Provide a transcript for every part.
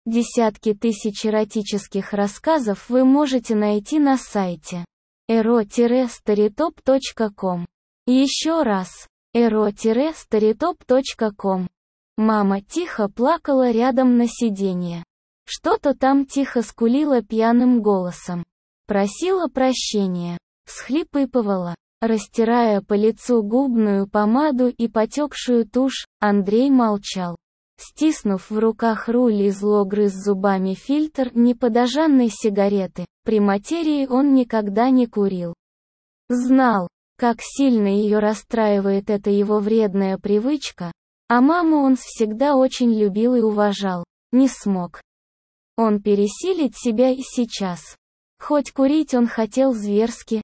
Десятки тысяч эротических рассказов вы можете найти на сайте ero-storytop.com. Еще раз. ero-storytop.com. Мама тихо плакала рядом на сиденье. Что-то там тихо скулила пьяным голосом. Просила прощения. Всхлипывала. Растирая по лицу губную помаду и потекшую тушь, Андрей молчал. Стиснув в руках руль и зло грыз зубами фильтр неподожженной сигареты, при материи он никогда не курил. Знал, как сильно ее расстраивает эта его вредная привычка, а маму он всегда очень любил и уважал, не смог он пересилить себя и сейчас. Хоть курить он хотел зверски,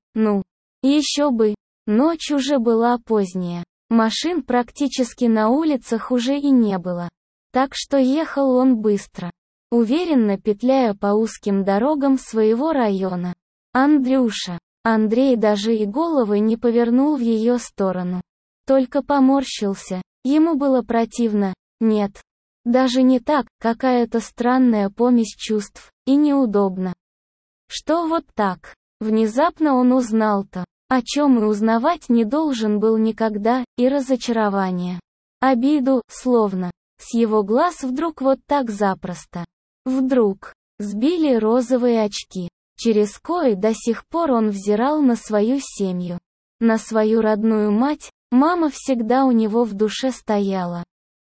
еще бы, ночь уже была поздняя, машин практически на улицах уже и не было. Так что ехал он быстро, уверенно петляя по узким дорогам своего района. Андрюша. Андрей даже и головы не повернул в ее сторону. Только поморщился, ему было противно, нет. Даже не так, какая-то странная помесь чувств, и неудобно. Что вот так? Внезапно он узнал-то, о чем и узнавать не должен был никогда, и разочарование. Обиду, словно. С его глаз вдруг вот так запросто. Вдруг сбили розовые очки, через кои до сих пор он взирал на свою семью. На свою родную мать, мама всегда у него в душе стояла.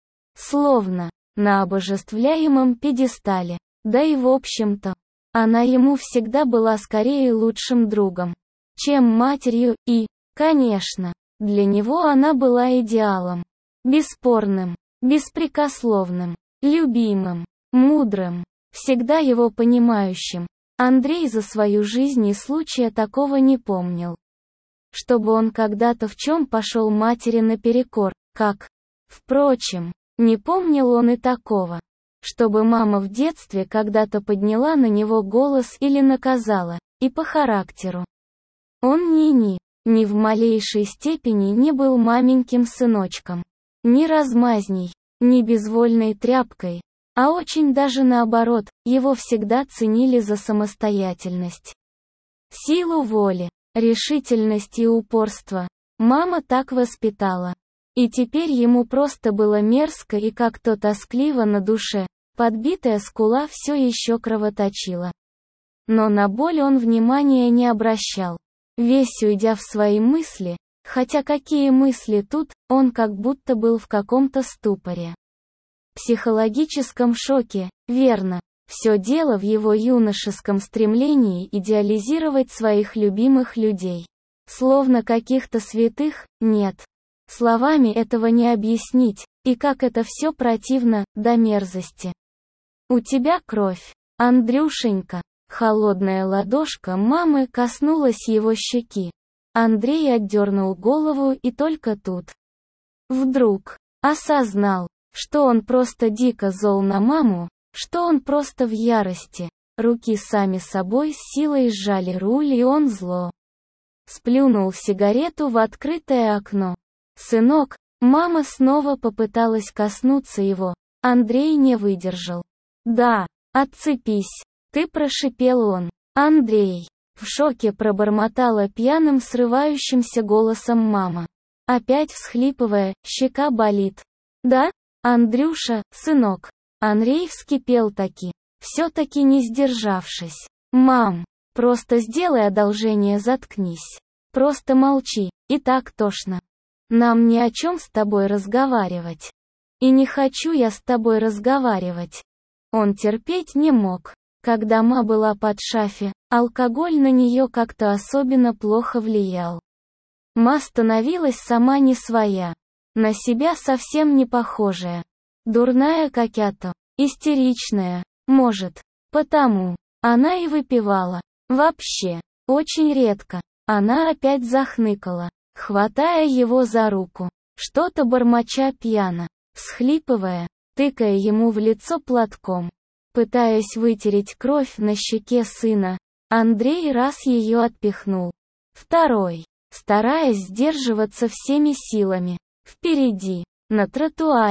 Словно на обожествляемом пьедестале, да и в общем-то, она ему всегда была скорее лучшим другом, чем матерью и, конечно, для него она была идеалом. Бесспорным. Беспрекословным, любимым, мудрым, всегда его понимающим. Андрей за свою жизнь и случая такого не помнил. Чтобы он когда-то в чем пошел матери наперекор, как. Впрочем, не помнил он и такого. Чтобы мама в детстве когда-то подняла на него голос или наказала, и по характеру. Он ни в малейшей степени не был маменьким сыночком. Ни размазней, ни безвольной тряпкой, а очень даже наоборот, его всегда ценили за самостоятельность. Силу воли, решительность и упорство. Мама так воспитала. И теперь ему просто было мерзко и как-то тоскливо на душе, подбитая скула все еще кровоточила. Но на боль он внимания не обращал. Весь уйдя в свои мысли, хотя какие мысли тут, он как будто был в каком-то ступоре. Психологическом шоке, верно. Все дело в его юношеском стремлении идеализировать своих любимых людей. Словно каких-то святых, нет. Словами этого не объяснить, и как это все противно, до мерзости. У тебя кровь, Андрюшенька. Холодная ладошка мамы коснулась его щеки. Андрей отдернул голову и только тут. Вдруг осознал, что он просто дико зол на маму, что он просто в ярости. Руки сами собой с силой сжали руль и он зло сплюнул сигарету в открытое окно. «Сынок», мама снова попыталась коснуться его. Андрей не выдержал. «Да, отцепись, ты», прошипел он. «Андрей». В шоке пробормотала пьяным срывающимся голосом мама. Опять всхлипывая, щека болит. «Да? Андрюша, сынок». Андрей вскипел таки, все-таки не сдержавшись. «Мам, просто сделай одолжение, заткнись. Просто молчи, и так тошно. Нам ни о чем с тобой разговаривать. И не хочу я с тобой разговаривать». Он терпеть не мог. Когда ма была под шафе, алкоголь на нее как-то особенно плохо влиял. Ма становилась сама не своя. На себя совсем не похожая. Дурная какая-то, истеричная, может. Потому она и выпивала. Вообще, очень редко. Она опять захныкала, хватая его за руку. Что-то бормоча пьяно, всхлипывая, тыкая ему в лицо платком. Пытаясь вытереть кровь на щеке сына, Андрей раз ее отпихнул. Второй, стараясь сдерживаться всеми силами. Впереди, на тротуаре,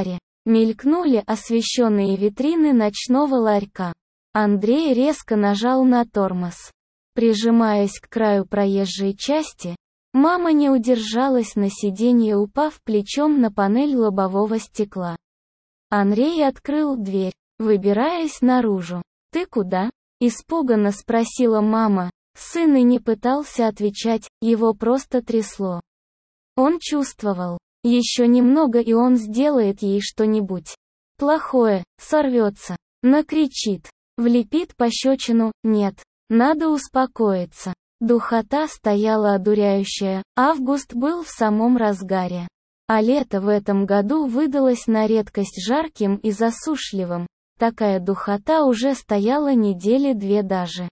Мелькнули освещенные витрины ночного ларька. Андрей резко нажал на тормоз. Прижимаясь к краю проезжей части, мама не удержалась на сиденье, упав плечом на панель лобового стекла. Андрей открыл дверь, выбираясь наружу. «Ты куда?» – испуганно спросила мама. Сын и не пытался отвечать, его просто трясло. Он чувствовал. Еще немного и он сделает ей что-нибудь плохое, сорвется, накричит, влепит пощечину. Нет, надо успокоиться. Духота стояла одуряющая, август был в самом разгаре. А лето в этом году выдалось на редкость жарким и засушливым. Такая духота уже стояла недели две даже.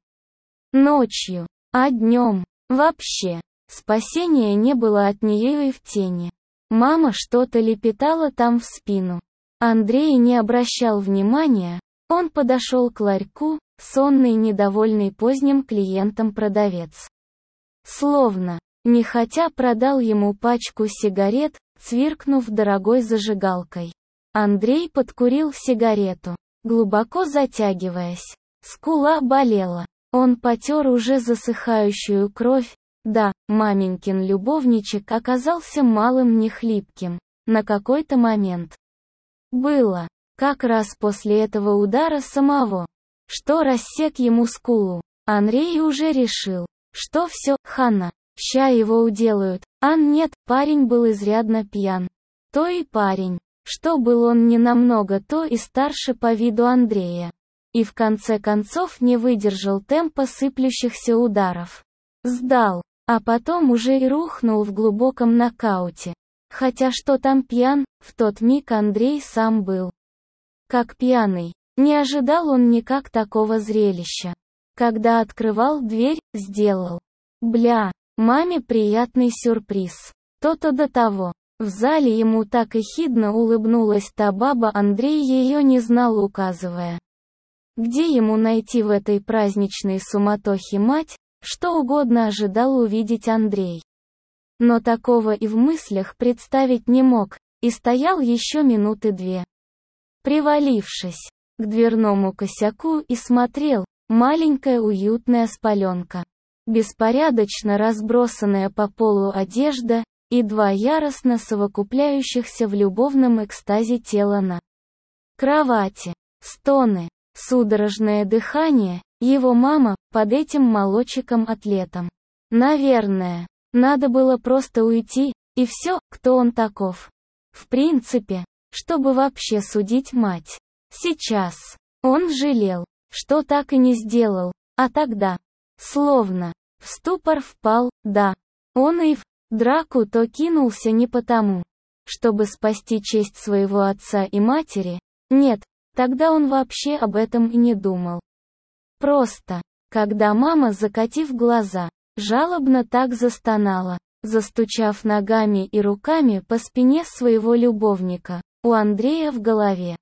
Ночью, а днем, вообще, спасения не было от нее и в тени. Мама что-то лепетала там в спину. Андрей не обращал внимания, он подошел к ларьку, сонный, недовольный поздним клиентом продавец. Словно, нехотя продал ему пачку сигарет, цвиркнув дорогой зажигалкой. Андрей подкурил сигарету, глубоко затягиваясь. Скула болела. Он потер уже засыхающую кровь. Да, маменькин любовничек оказался малым не хлипким. На какой-то момент. Было. Как раз после этого удара самого, что рассек ему скулу. Андрей уже решил, что все, хана, ща его уделают. Нет, парень был изрядно пьян. То и парень, что был он не намного, то и старше по виду Андрея. И в конце концов не выдержал темпа сыплющихся ударов. Сдал, а потом уже и рухнул в глубоком нокауте. Хотя что там пьян, в тот миг Андрей сам был как пьяный. Не ожидал он никак такого зрелища. Когда открывал дверь, сделал. Бля, маме приятный сюрприз. То-то до того. В зале ему так ехидно улыбнулась та баба, Андрей ее не знал, указывая. Где ему найти в этой праздничной суматохе мать, что угодно ожидал увидеть Андрей. Но такого и в мыслях представить не мог, и стоял еще минуты две. Привалившись к дверному косяку и смотрел, маленькая уютная спаленка. Беспорядочно разбросанная по полу одежда, и два яростно совокупляющихся в любовном экстазе тела на кровати. Стоны. Судорожное дыхание, его мама, под этим молодчиком-атлетом. Наверное, надо было просто уйти, и все, кто он таков. В принципе, чтобы вообще судить мать. Сейчас. Он жалел, что так и не сделал, а тогда, словно, в ступор впал, да. Он и в драку то кинулся не потому, чтобы спасти честь своего отца и матери, нет. Тогда он вообще об этом и не думал. Просто, когда мама, закатив глаза, жалобно так застонала, застучав ногами и руками по спине своего любовника, у Андрея в голове.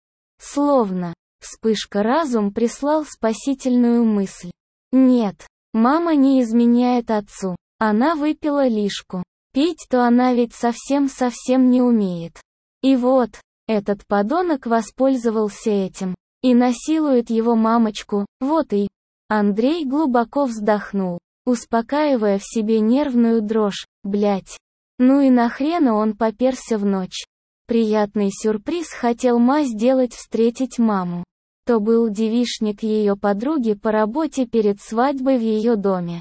Словно, вспышка разум прислал спасительную мысль. Нет, мама не изменяет отцу, она выпила лишку. Пить-то она ведь совсем не умеет. И вот, этот подонок воспользовался этим. И насилует его мамочку, вот и. Андрей глубоко вздохнул, успокаивая в себе нервную дрожь. Блять. Ну и нахрена он поперся в ночь. Приятный сюрприз хотел сделать, встретить маму. То был девичник ее подруги по работе перед свадьбой в ее доме.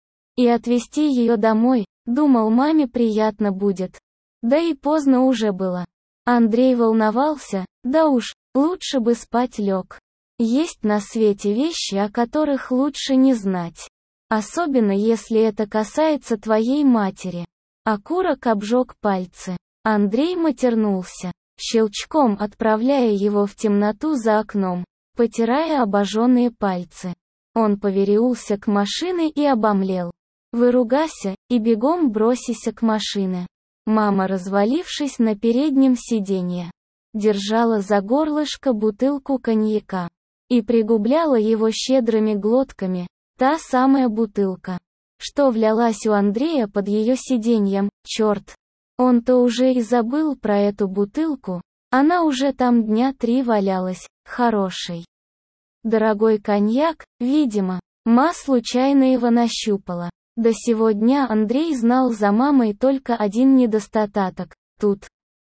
И отвезти ее домой, думал, маме приятно будет. Да и поздно уже было. Андрей волновался, да уж, лучше бы спать лег. Есть на свете вещи, о которых лучше не знать. Особенно если это касается твоей матери. Окурок обжег пальцы. Андрей матернулся, щелчком отправляя его в темноту за окном, потирая обожженные пальцы. Он повернулся к машине и обомлел. Выругайся, и бегом бросися к машине. Мама, развалившись на переднем сиденье, держала за горлышко бутылку коньяка и пригубляла его щедрыми глотками, та самая бутылка, что влялась у Андрея под ее сиденьем. Черт, он-то уже и забыл про эту бутылку, Она уже там дня 3 валялась, хороший. Дорогой коньяк, видимо, ма случайно его нащупала. До сего дня Андрей знал за мамой только один недостаток – тут.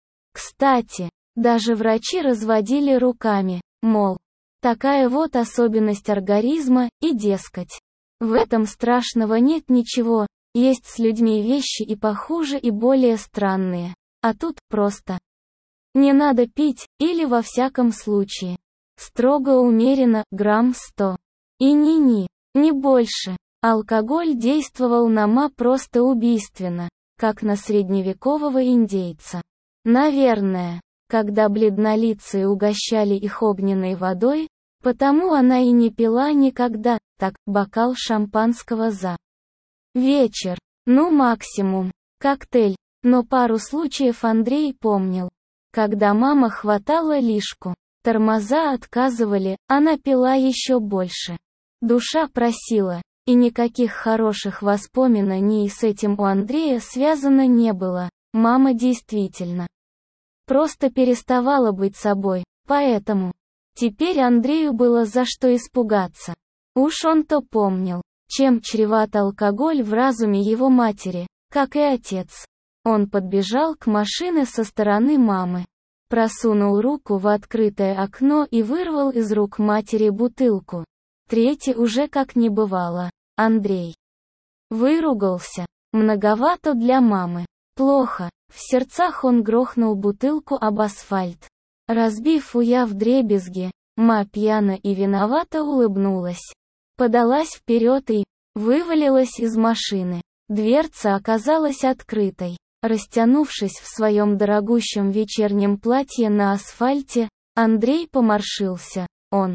Кстати, даже врачи разводили руками, мол, такая вот особенность организма, и дескать. В этом страшного нет ничего, есть с людьми вещи и похуже, и более странные. А тут просто. Не надо пить, или во всяком случае. Строго умеренно, грамм 100. И не больше. Алкоголь действовал на ма просто убийственно, как на средневекового индейца. Наверное, когда бледнолицые угощали их огненной водой, потому она и не пила никогда, так, бокал шампанского за вечер, ну максимум, коктейль, но пару случаев Андрей помнил. Когда мама хватала лишку, тормоза отказывали, она пила еще больше. Душа просила, и никаких хороших воспоминаний с этим у Андрея связано не было. Мама действительно просто переставала быть собой, поэтому теперь Андрею было за что испугаться. Уж он-то помнил, чем чреват алкоголь в разуме его матери, как и отец. Он подбежал к машине со стороны мамы, просунул руку в открытое окно и вырвал из рук матери бутылку. Третий уже как не бывало. Андрей выругался. Многовато для мамы. Плохо. В сердцах он грохнул бутылку об асфальт. Разбив уя вдребезги, ма пьяно и виновато улыбнулась. Подалась вперед и вывалилась из машины. Дверца оказалась открытой. Растянувшись в своем дорогущем вечернем платье на асфальте, Андрей поморщился. Он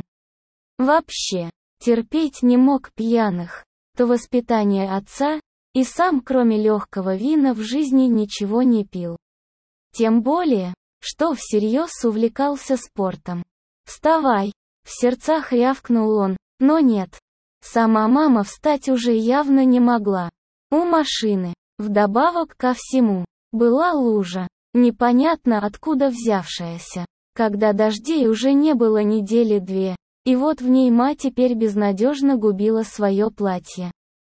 вообще терпеть не мог пьяных. То воспитание отца, и сам кроме легкого вина в жизни ничего не пил. Тем более, что всерьез увлекался спортом. «Вставай!» — в сердцах рявкнул он, но нет. Сама мама встать уже явно не могла. У машины, вдобавок ко всему, была лужа, непонятно откуда взявшаяся. Когда дождей уже не было недели 2, и вот в ней мать теперь безнадежно губила свое платье.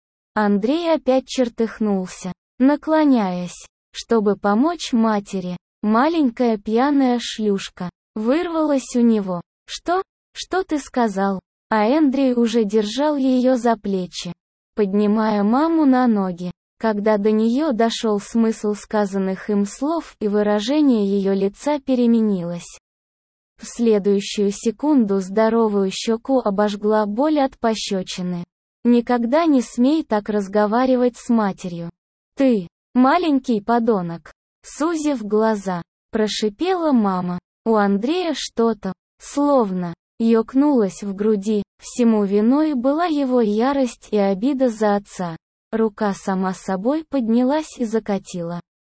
Андрей опять чертыхнулся, наклоняясь, чтобы помочь матери. Маленькая пьяная шлюшка вырвалась у него. «Что? Что ты сказал?» А Эндрей уже держал ее за плечи, поднимая маму на ноги. Когда до нее дошел смысл сказанных им слов, и выражение ее лица переменилось. В следующую секунду здоровую щеку обожгла боль от пощечины. «Никогда не смей так разговаривать с матерью. Ты, маленький подонок!» Сузив глаза, прошипела мама. У Андрея что-то, словно, ёкнулось в груди. Всему виной была его ярость и обида за отца. Рука сама собой поднялась и закатила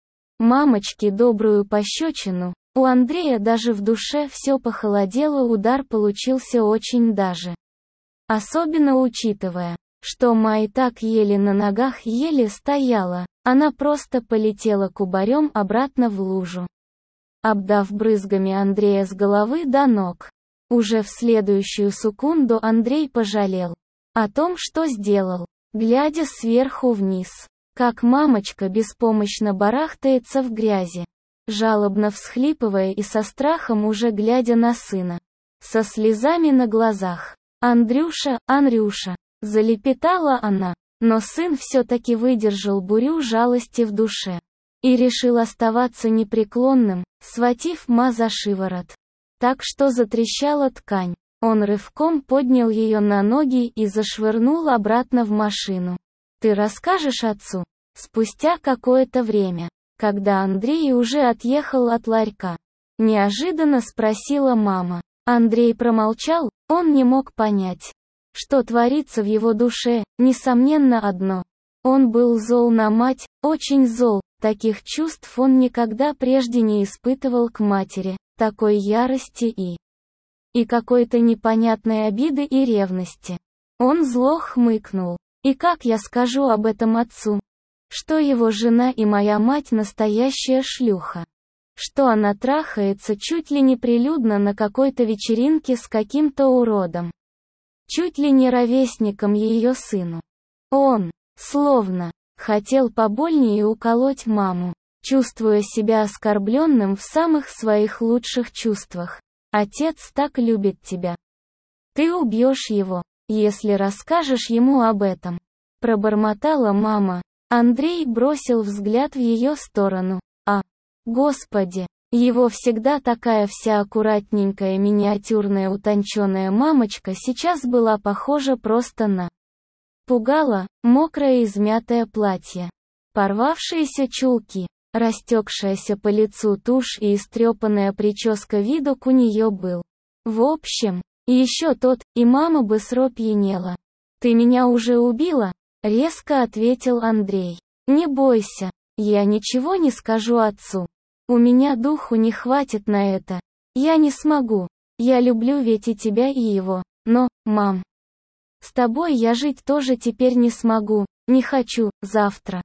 мамочке добрую пощечину. У Андрея даже в душе все похолодело, удар получился очень даже. Особенно учитывая, что ма и так еле на ногах, еле стояла, она просто полетела кубарем обратно в лужу, обдав брызгами Андрея с головы до ног. Уже в следующую секунду Андрей пожалел о том, что сделал, глядя сверху вниз, как мамочка беспомощно барахтается в грязи, жалобно всхлипывая и со страхом уже глядя на сына, со слезами на глазах. «Андрюша, Андрюша!» — залепетала она, но сын все-таки выдержал бурю жалости в душе и решил оставаться непреклонным, схватив ма за шиворот. Так что затрещала ткань. Он рывком поднял ее на ноги и зашвырнул обратно в машину. «Ты расскажешь отцу?» Спустя какое-то время, когда Андрей уже отъехал от ларька, неожиданно спросила мама. Андрей промолчал, он не мог понять, что творится в его душе. Несомненно одно. Он был зол на мать, очень зол. Таких чувств он никогда прежде не испытывал к матери, такой ярости и какой-то непонятной обиды и ревности. Он зло хмыкнул. «И как я скажу об этом отцу? Что его жена и моя мать настоящая шлюха? что она трахается чуть ли не прилюдно на какой-то вечеринке с каким-то уродом. Чуть ли не ровесником ее сыну. Он, словно, хотел побольнее уколоть маму, чувствуя себя оскорбленным в самых своих лучших чувствах. Отец так любит тебя. Ты убьешь его, если расскажешь ему об этом. Пробормотала мама. Андрей бросил взгляд в ее сторону. Господи, его всегда такая вся аккуратненькая миниатюрная утонченная мамочка сейчас была похожа просто на... Пугало, мокрое измятое платье, порвавшиеся чулки, растекшаяся по лицу тушь и истрепанная прическа, видок у нее был. В общем, еще тот, и мама быстро пьянела. «Ты меня уже убила?» — резко ответил Андрей. «Не бойся, я ничего не скажу отцу. У меня духу не хватит на это. Я не смогу. Я люблю ведь и тебя, и его. Но, мам, с тобой я жить тоже теперь не смогу. Не хочу, завтра.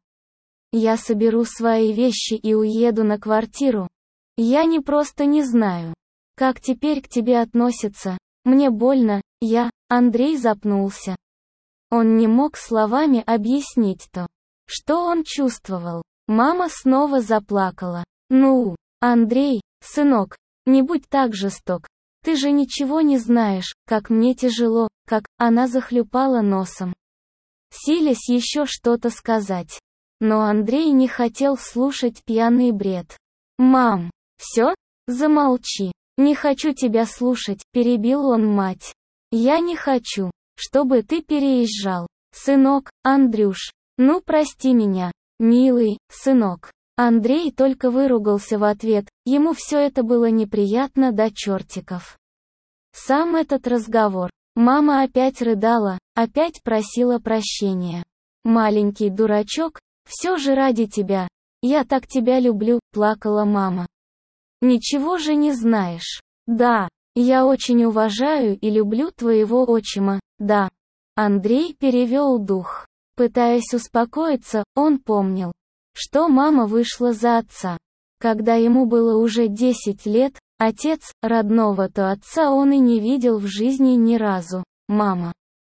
Я соберу свои вещи и уеду на квартиру. Я просто не знаю, как теперь к тебе относятся. Мне больно, Андрей запнулся. Он не мог словами объяснить то, что он чувствовал. Мама снова заплакала. «Ну, Андрей, сынок, не будь так жесток. Ты же ничего не знаешь, как мне тяжело», как она захлюпала носом, силясь еще что-то сказать. Но Андрей не хотел слушать пьяный бред. «Мам, все? Замолчи. Не хочу тебя слушать», — перебил он мать. «Я не хочу, чтобы ты переезжал. Сынок, Андрюш, ну прости меня, милый, сынок». Андрей только выругался в ответ, ему все это было неприятно до чертиков. Сам этот разговор. Мама опять рыдала, опять просила прощения. «Маленький дурачок, все же ради тебя. Я так тебя люблю», — плакала мама. «Ничего же не знаешь. Да, я очень уважаю и люблю твоего отчима, да». Андрей перевел дух. Пытаясь успокоиться, он помнил, что мама вышла за отца. Когда ему было уже 10 лет, отец, родного-то отца он и не видел в жизни ни разу. Мама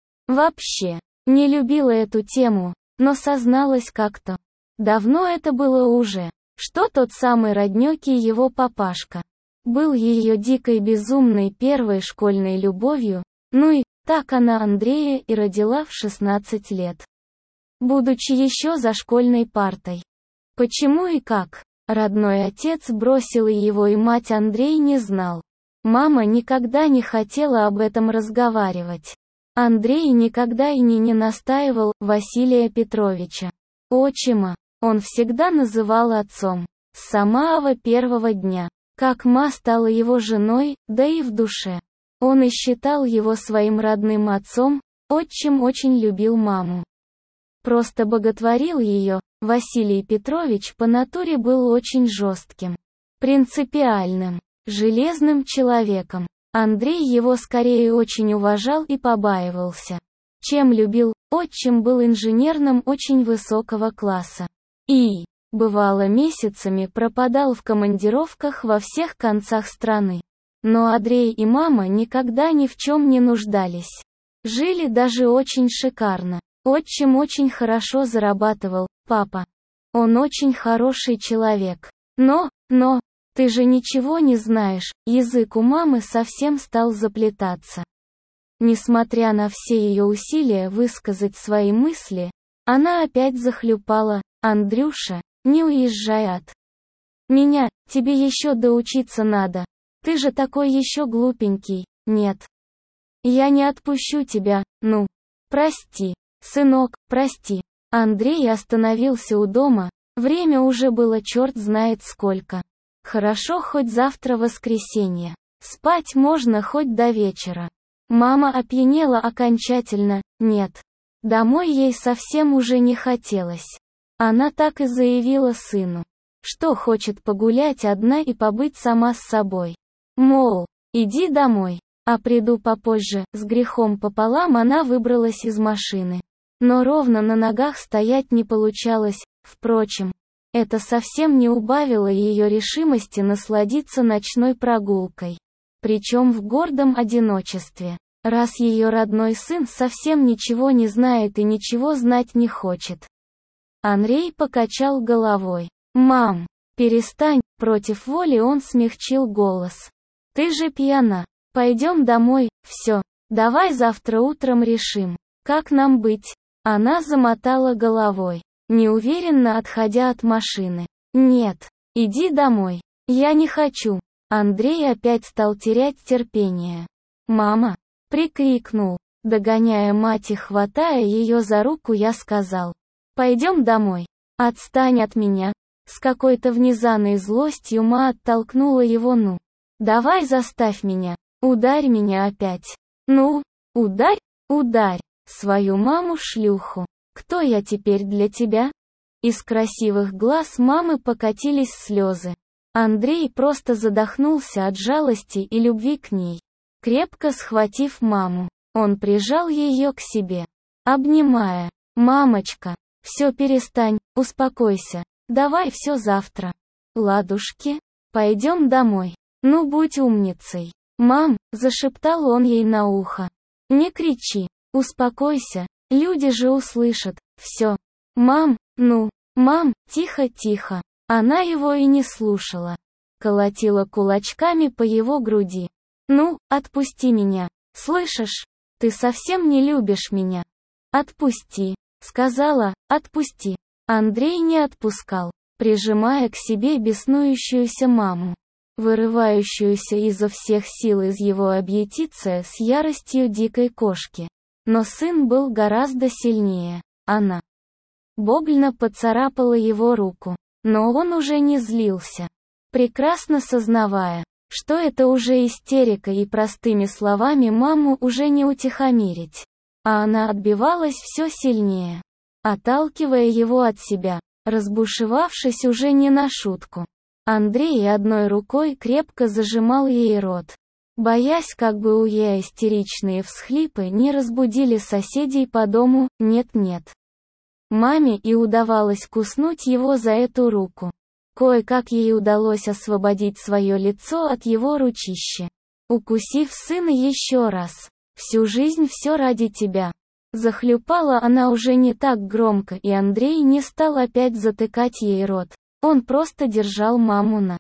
вообще не любила эту тему, но созналась как-то. Давно это было уже, что тот самый роднёкий его папашка был ее дикой безумной первой школьной любовью, ну и так она Андрея и родила в 16 лет. Будучи еще за школьной партой. Почему и как родной отец бросил и его, и мать Андрей не знал. Мама никогда не хотела об этом разговаривать. Андрей никогда и не настаивал Василия Петровича, отчима, он всегда называл отцом. С самого первого дня, как ма стала его женой, да и в душе. Он и считал его своим родным отцом, отчим очень любил маму. Просто боготворил ее. Василий Петрович по натуре был очень жестким, принципиальным, железным человеком. Андрей его скорее очень уважал и побаивался, чем любил. Отчим был инженерным очень высокого класса. И, бывало, месяцами пропадал в командировках во всех концах страны. Но Андрей и мама никогда ни в чем не нуждались. Жили даже очень шикарно. Отчим очень хорошо зарабатывал, папа. Он очень хороший человек. Но, ты же ничего не знаешь, язык у мамы совсем стал заплетаться. Несмотря на все ее усилия высказать свои мысли, она опять захлюпала: «Андрюша, не уезжай от меня, тебе еще доучиться надо. Ты же такой еще глупенький, нет. Я не отпущу тебя, ну. Прости, сынок, прости». Андрей остановился у дома, время уже было черт знает сколько. Хорошо, хоть завтра воскресенье. Спать можно хоть до вечера. Мама опьянела окончательно, нет. Домой ей совсем уже не хотелось. Она так и заявила сыну, что хочет погулять одна и побыть сама с собой. Мол, иди домой, а приду попозже. С грехом пополам она выбралась из машины. Но ровно на ногах стоять не получалось, впрочем. Это совсем не убавило ее решимости насладиться ночной прогулкой. Причем в гордом одиночестве. Раз ее родной сын совсем ничего не знает и ничего знать не хочет. Андрей покачал головой. «Мам, перестань», против воли он смягчил голос. «Ты же пьяна. Пойдем домой, все. Давай завтра утром решим, как нам быть». Она замотала головой, неуверенно отходя от машины. «Нет, иди домой. Я не хочу». Андрей опять стал терять терпение. «Мама!» — прикрикнул. Догоняя мать и хватая ее за руку, я сказал. «Пойдем домой. Отстань от меня». С какой-то внезапной злостью ма оттолкнула его. «Ну, давай заставь меня. Ударь меня опять. Ну, ударь, ударь свою маму-шлюху. Кто я теперь для тебя?» Из красивых глаз мамы покатились слезы. Андрей просто задохнулся от жалости и любви к ней. Крепко схватив маму, он прижал ее к себе, обнимая. «Мамочка, все перестань, успокойся, давай все завтра. Ладушки, пойдем домой. Ну будь умницей». «Мам», — зашептал он ей на ухо. «Не кричи, успокойся, люди же услышат, все. Мам, ну, мам, тихо-тихо». Она его и не слушала. Колотила кулачками по его груди. «Ну, отпусти меня. Слышишь? Ты совсем не любишь меня. Отпусти», — сказала, «отпусти». Андрей не отпускал, прижимая к себе беснующуюся маму, вырывающуюся изо всех сил из его объятия с яростью дикой кошки. Но сын был гораздо сильнее. Она больно поцарапала его руку. Но он уже не злился, прекрасно сознавая, что это уже истерика и простыми словами маму уже не утихомирить. А она отбивалась все сильнее, отталкивая его от себя, разбушевавшись уже не на шутку. Андрей одной рукой крепко зажимал ей рот, боясь, как бы у ее истеричные всхлипы не разбудили соседей по дому. Нет-нет. Маме и удавалось куснуть его за эту руку. Кое-как ей удалось освободить свое лицо от его ручища. Укусив сына еще раз. «Всю жизнь все ради тебя». Захлюпала она уже не так громко, и Андрей не стал опять затыкать ей рот. Он просто держал маму на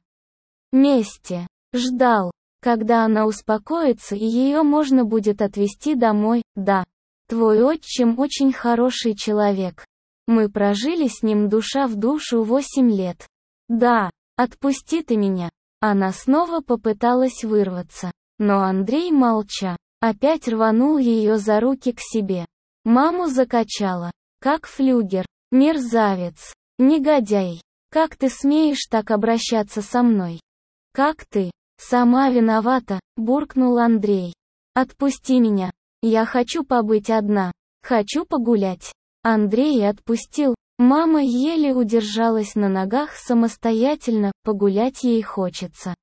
месте. Ждал, когда она успокоится и ее можно будет отвезти домой. «Да, твой отчим очень хороший человек. Мы прожили с ним душа в душу 8 лет. Да, отпусти ты меня». Она снова попыталась вырваться, но Андрей, молча, опять рванул ее за руки к себе. Маму закачала, как флюгер. «Мерзавец, негодяй, как ты смеешь так обращаться со мной? Как ты? Сама виновата», — буркнул Андрей. «Отпусти меня. Я хочу побыть одна. Хочу погулять». Андрей отпустил. Мама еле удержалась на ногах самостоятельно, погулять ей хочется.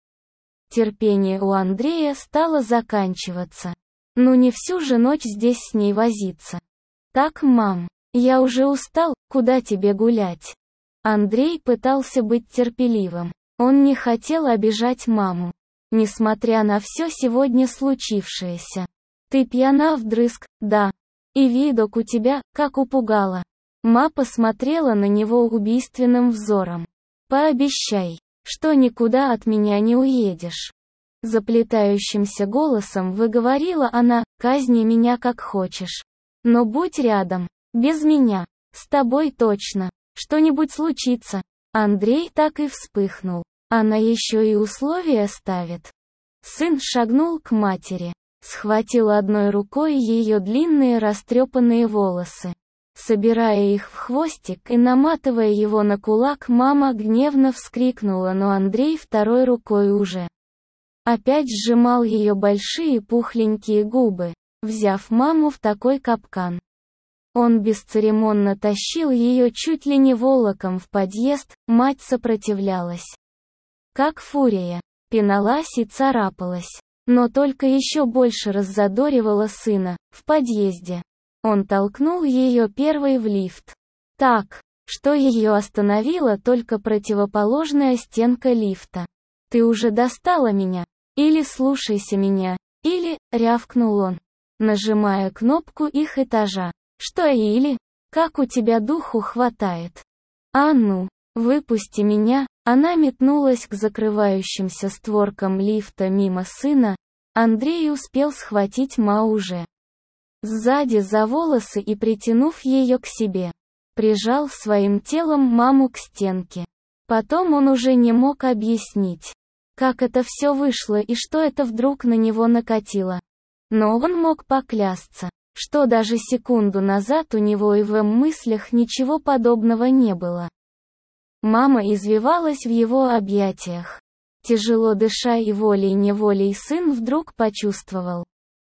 Терпение у Андрея стало заканчиваться. Ну не всю же ночь здесь с ней возиться. «Так, мам, я уже устал, куда тебе гулять?» Андрей пытался быть терпеливым. Он не хотел обижать маму. Несмотря на все сегодня случившееся. «Ты пьяна вдрызг, да. И видок у тебя, как у пугала». Ма посмотрела на него убийственным взором. «Пообещай, что никуда от меня не уедешь». Заплетающимся голосом выговорила она: «Казни меня как хочешь. Но будь рядом, без меня. С тобой точно. Что-нибудь случится». Андрей так и вспыхнул. Она еще и условия ставит. Сын шагнул к матери. Схватил одной рукой ее длинные растрепанные волосы, собирая их в хвостик и наматывая его на кулак. Мама гневно вскрикнула, но Андрей второй рукой уже опять сжимал ее большие пухленькие губы, взяв маму в такой капкан. Он бесцеремонно тащил ее чуть ли не волоком в подъезд. Мать сопротивлялась, как фурия, пиналась и царапалась. Но только еще больше раззадоривала сына. В подъезде он толкнул ее первой в лифт. Так, что ее остановила только противоположная стенка лифта. «Ты уже достала меня? Или слушайся меня, или», — рявкнул он, нажимая кнопку их этажа. «Что или? Как у тебя духу хватает? А ну, выпусти меня!» Она метнулась к закрывающимся створкам лифта мимо сына. Андрей успел схватить Ма уже сзади за волосы и, притянув ее к себе, прижал своим телом маму к стенке. Потом он уже не мог объяснить, как это все вышло и что это вдруг на него накатило. Но он мог поклясться, что даже секунду назад у него и в мыслях ничего подобного не было. Мама извивалась в его объятиях. Тяжело дыша и волей-неволей сын вдруг почувствовал.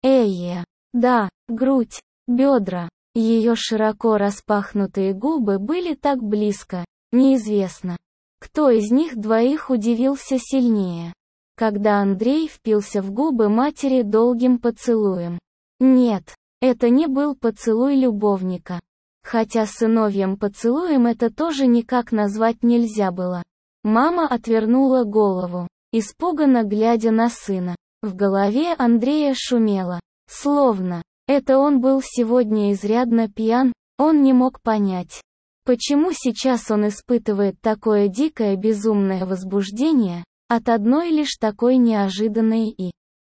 Да, грудь, бедра. Ее широко распахнутые губы были так близко. Неизвестно, кто из них двоих удивился сильнее, когда Андрей впился в губы матери долгим поцелуем. Нет, это не был поцелуй любовника. Хотя сыновьям поцелуем это тоже никак назвать нельзя было. Мама отвернула голову, испуганно глядя на сына. В голове Андрея шумело. Словно это он был сегодня изрядно пьян, он не мог понять, почему сейчас он испытывает такое дикое безумное возбуждение от одной лишь такой неожиданной и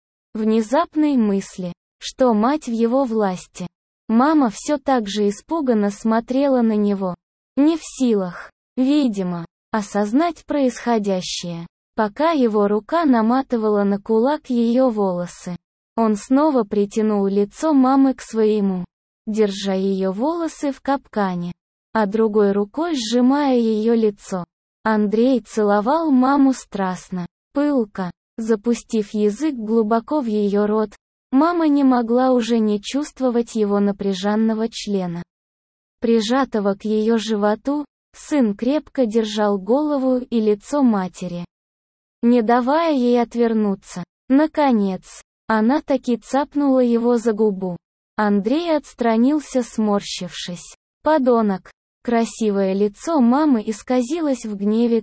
внезапной мысли, что мать в его власти. Мама все так же испуганно смотрела на него, не в силах, видимо, осознать происходящее, пока его рука наматывала на кулак ее волосы. Он снова притянул лицо мамы к своему, держа ее волосы в капкане, а другой рукой сжимая ее лицо. Андрей целовал маму страстно, пылко, запустив язык глубоко в ее рот. Мама не могла уже не чувствовать его напряженного члена, прижатого к ее животу. Сын крепко держал голову и лицо матери, не давая ей отвернуться. Наконец, она таки цапнула его за губу. Андрей отстранился, сморщившись. «Подонок!» Красивое лицо мамы исказилось в гневе.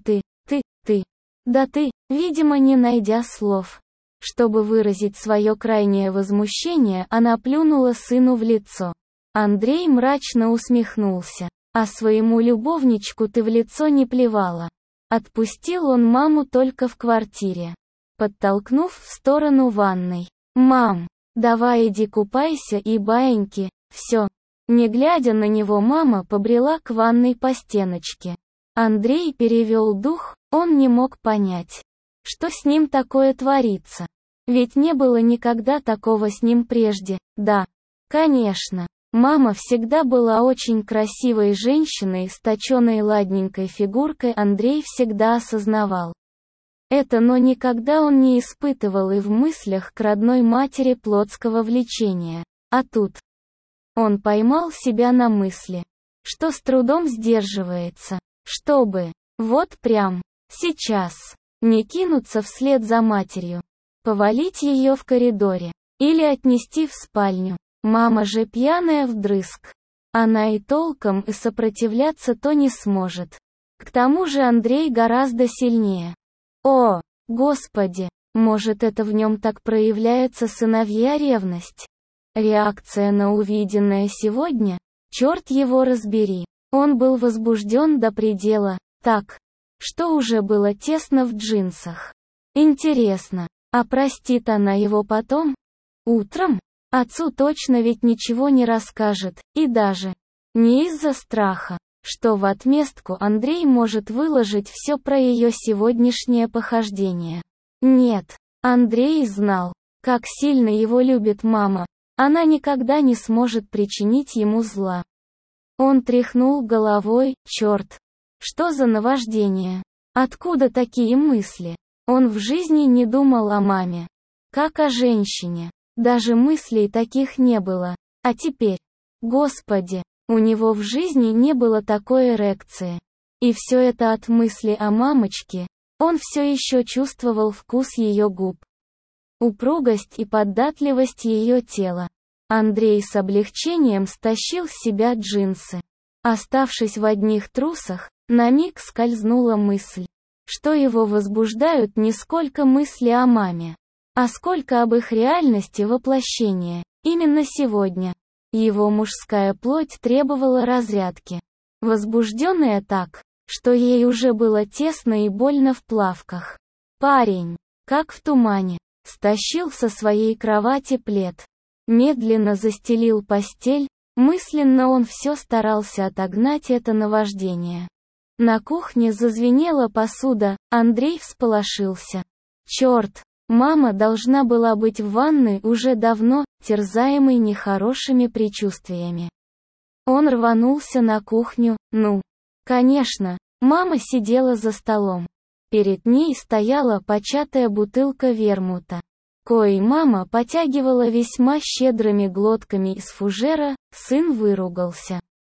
Ты. Да ты, видимо, не найдя слов, чтобы выразить свое крайнее возмущение, она плюнула сыну в лицо. Андрей мрачно усмехнулся. «А своему любовничку ты в лицо не плевала». Отпустил он маму только в квартире, подтолкнув в сторону ванной. «Мам, давай иди купайся и баиньки, все». Не глядя на него, мама побрела к ванной по стеночке. Андрей перевел дух, он не мог понять, что с ним такое творится. Ведь не было никогда такого с ним прежде. Да, конечно, мама всегда была очень красивой женщиной с точеной ладненькой фигуркой, Андрей всегда осознавал это, но никогда он не испытывал и в мыслях к родной матери плотского влечения. А тут он поймал себя на мысли, что с трудом сдерживается, чтобы, вот прям, сейчас, не кинуться вслед за матерью, повалить ее в коридоре, или отнести в спальню. Мама же пьяная вдрызг. Она и толком и сопротивляться-то не сможет. К тому же Андрей гораздо сильнее. О, Господи, может это в нем так проявляется сыновья ревность? Реакция на увиденное сегодня? Черт его разбери. Он был возбужден до предела, так, что уже было тесно в джинсах. Интересно, а простит она его потом? Утром? Отцу точно ведь ничего не расскажет, и даже не из-за страха, что в отместку Андрей может выложить все про ее сегодняшнее похождение. Нет, Андрей знал, как сильно его любит мама. Она никогда не сможет причинить ему зла. Он тряхнул головой. Черт, что за наваждение? Откуда такие мысли? Он в жизни не думал о маме, как о женщине. Даже мыслей таких не было. А теперь, Господи, у него в жизни не было такой эрекции. И все это от мысли о мамочке. Он все еще чувствовал вкус ее губ, упругость и податливость ее тела. Андрей с облегчением стащил с себя джинсы. Оставшись в одних трусах, на миг скользнула мысль, что его возбуждают не сколько мысли о маме, а сколько об их реальности воплощения. Именно сегодня его мужская плоть требовала разрядки. Возбужденная так, что ей уже было тесно и больно в плавках. Парень, как в тумане, стащил со своей кровати плед. Медленно застелил постель, мысленно он все старался отогнать это наваждение. На кухне зазвенела посуда, Андрей всполошился. Черт, мама должна была быть в ванной уже давно, терзаемой нехорошими предчувствиями. Он рванулся на кухню, конечно, мама сидела за столом. Перед ней стояла початая бутылка вермута, коей мама потягивала весьма щедрыми глотками из фужера. Сын выругался.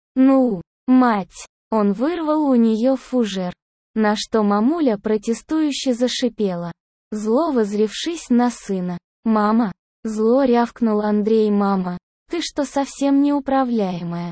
Мать! Он вырвал у нее фужер, на что мамуля протестующе зашипела, зло воззрившись на сына. «Мама!» — зло рявкнул Андрей. «Мама, ты что, совсем неуправляемая?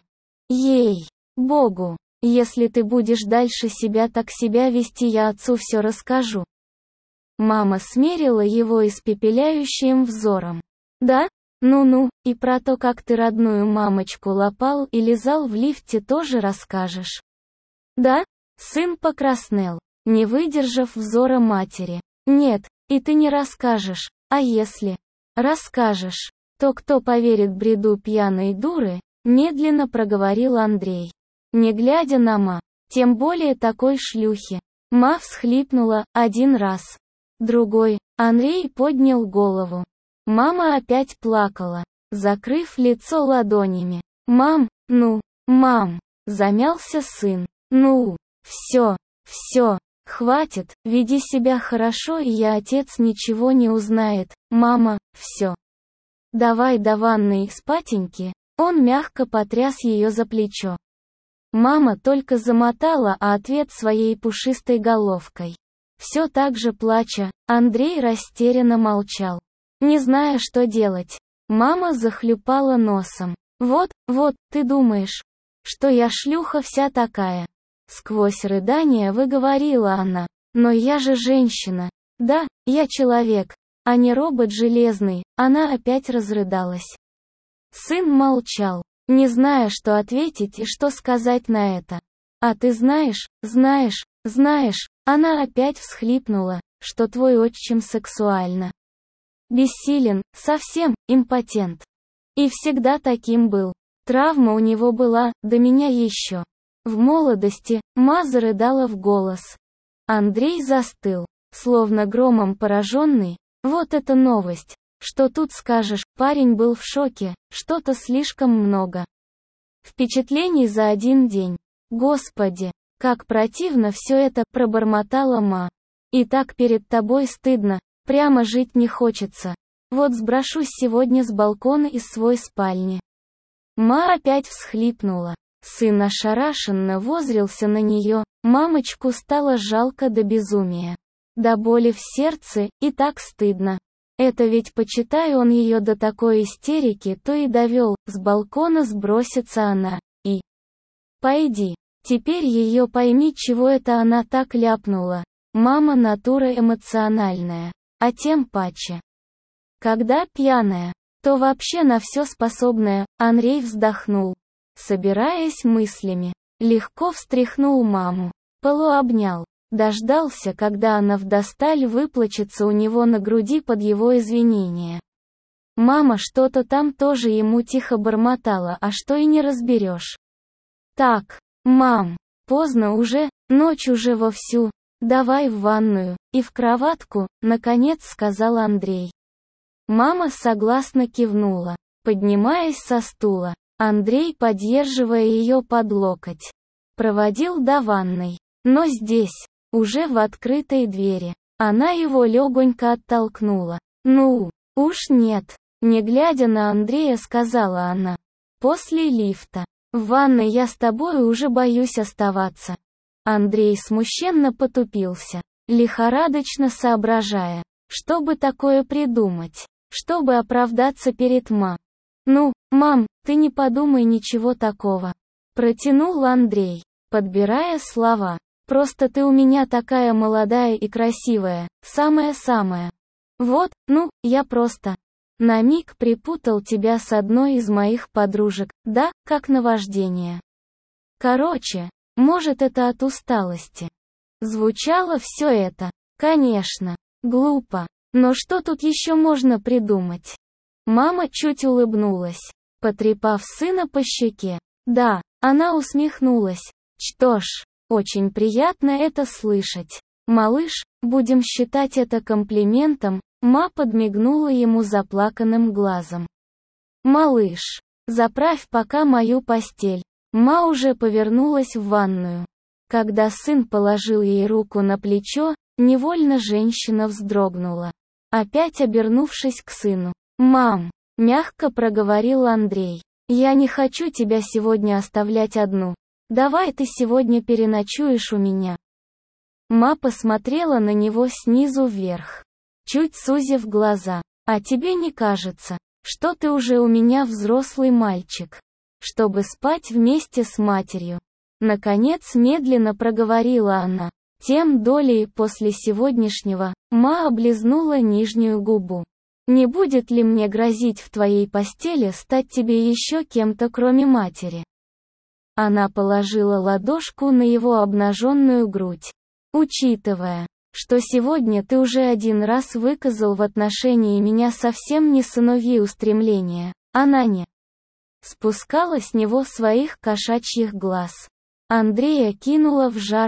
Ей-богу, если ты будешь дальше себя так себя вести, я отцу все расскажу». Мама смерила его испепеляющим взором. «Да? Ну-ну, и про то, как ты родную мамочку лапал и лизал в лифте, тоже расскажешь?» «Да?» Сын покраснел, не выдержав взора матери. «Нет, и ты не расскажешь, а если расскажешь, то кто поверит бреду пьяной дуры?» Медленно проговорил Андрей, не глядя на ма, тем более такой шлюхи. Ма всхлипнула один раз, другой. Андрей поднял голову. Мама опять плакала, закрыв лицо ладонями. «Мам, мам!» — замялся сын. Все, хватит, веди себя хорошо, и отец ничего не узнает. Мама, все. Давай до ванной спатеньки». Он мягко потряс ее за плечо. Мама только замотала ответ своей пушистой головкой. Все так же плача, Андрей растерянно молчал, не зная, что делать. Мама захлюпала носом. Вот, ты думаешь, что я шлюха вся такая?» Сквозь рыдания выговорила она. «Но я же женщина. Да, я человек, а не робот железный». Она опять разрыдалась. Сын молчал, не зная, что ответить и что сказать на это. «А ты знаешь, она опять всхлипнула, что твой отчим сексуально бессилен, совсем импотент. И всегда таким был. Травма у него была, до меня еще. В молодости». Ма зарыдала в голос. Андрей застыл, словно громом пораженный. Вот это новость! Что тут скажешь, парень был в шоке, что-то слишком много впечатлений за один день. «Господи, как противно все это», — пробормотала Ма. «И так перед тобой стыдно, прямо жить не хочется. Вот сброшусь сегодня с балкона из своей спальни». Ма опять всхлипнула. Сын ошарашенно воззрился на нее, мамочку стало жалко до безумия. До боли в сердце, и так стыдно. Это ведь, почитай, он ее до такой истерики то и довел, с балкона сбросится она, и... Пойди, теперь ее пойми, чего это она так ляпнула. Мама натура эмоциональная, а тем паче. Когда пьяная, то вообще на все способная. Андрей вздохнул, собираясь мыслями, легко встряхнул маму, полуобнял. Дождался, когда она вдосталь выплачется у него на груди под его извинения. Мама что-то там тоже ему тихо бормотала, а что и не разберешь. «Так, мам, поздно уже, ночь уже вовсю, давай в ванную, и в кроватку», — наконец сказал Андрей. Мама согласно кивнула, поднимаясь со стула. Андрей, поддерживая ее под локоть, проводил до ванной. Но здесь, уже в открытой двери, она его легонько оттолкнула. Уж нет», — не глядя на Андрея, сказала она. «После лифта. В ванной я с тобой уже боюсь оставаться». Андрей смущенно потупился, лихорадочно соображая, чтобы такое придумать, чтобы оправдаться перед Ма. «Мам, ты не подумай ничего такого. Протянул Андрей, подбирая слова. Просто ты у меня такая молодая и красивая, самая-самая. Вот, ну, я просто на миг припутал тебя с одной из моих подружек, да, как наваждение. Короче, может это от усталости. Звучало все это, конечно, глупо. Но что тут еще можно придумать? Мама чуть улыбнулась, потрепав сына по щеке. Да, она усмехнулась. Что ж, очень приятно это слышать. Малыш, будем считать это комплиментом, ма подмигнула ему заплаканным глазом. Малыш, заправь пока мою постель. Ма уже повернулась в ванную. Когда сын положил ей руку на плечо, невольно женщина вздрогнула. Опять обернувшись к сыну. «Мам!» — мягко проговорил Андрей. «Я не хочу тебя сегодня оставлять одну. Давай ты сегодня переночуешь у меня». Ма посмотрела на него снизу вверх, чуть сузив глаза. «А тебе не кажется, что ты уже у меня взрослый мальчик, чтобы спать вместе с матерью?» Наконец медленно проговорила она. Тем долей после сегодняшнего, Ма облизнула нижнюю губу. «Не будет ли мне грозить в твоей постели стать тебе еще кем-то кроме матери?» Она положила ладошку на его обнаженную грудь. «Учитывая, что сегодня ты уже один раз выказал в отношении меня совсем не сыновьи устремления, она не спускала с него своих кошачьих глаз». Андрея кинула в жар.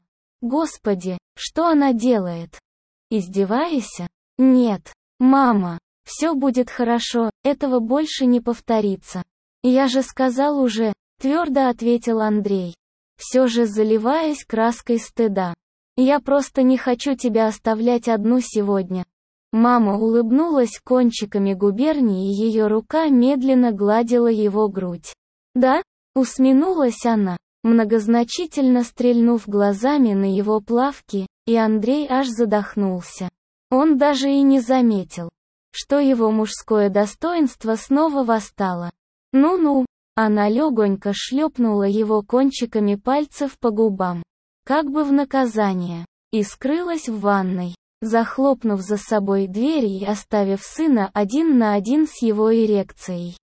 Господи, что она делает? Издеваешься? Нет. Мама, все будет хорошо, этого больше не повторится. Я же сказал уже, твердо ответил Андрей, все же заливаясь краской стыда. Я просто не хочу тебя оставлять одну сегодня. Мама улыбнулась кончиками губернии, и ее рука медленно гладила его грудь. Да? Усмехнулась она, многозначительно стрельнув глазами на его плавки, и Андрей аж задохнулся. Он даже и не заметил, что его мужское достоинство снова восстало. «Ну-ну», она легонько шлепнула его кончиками пальцев по губам, как бы в наказание, и скрылась в ванной, захлопнув за собой дверь и оставив сына один на один с его эрекцией.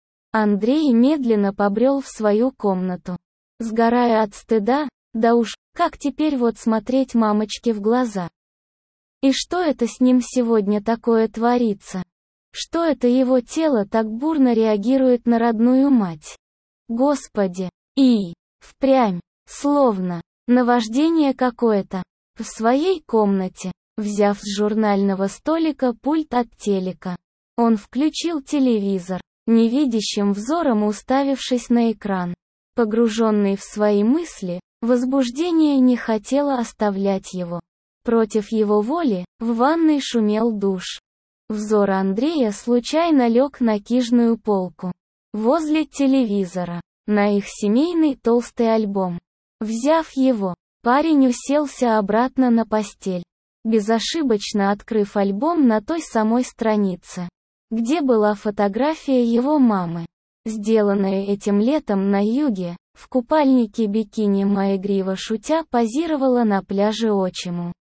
Андрей медленно побрел в свою комнату, сгорая от стыда. Да уж, как теперь вот смотреть мамочке в глаза? И что это с ним сегодня такое творится? Что это его тело так бурно реагирует на родную мать? Господи! И впрямь, словно наваждение какое-то. В своей комнате, взяв с журнального столика пульт от телека, он включил телевизор, невидящим взором уставившись на экран. Погруженный в свои мысли, возбуждение не хотело оставлять его. Против его воли, в ванной шумел душ. Взор Андрея случайно лег на книжную полку. Возле телевизора, на их семейный толстый альбом. Взяв его, парень уселся обратно на постель, безошибочно открыв альбом на той самой странице, где была фотография его мамы, сделанная этим летом на юге. В купальнике бикини Ма игриво шутя позировала на пляже отчиму.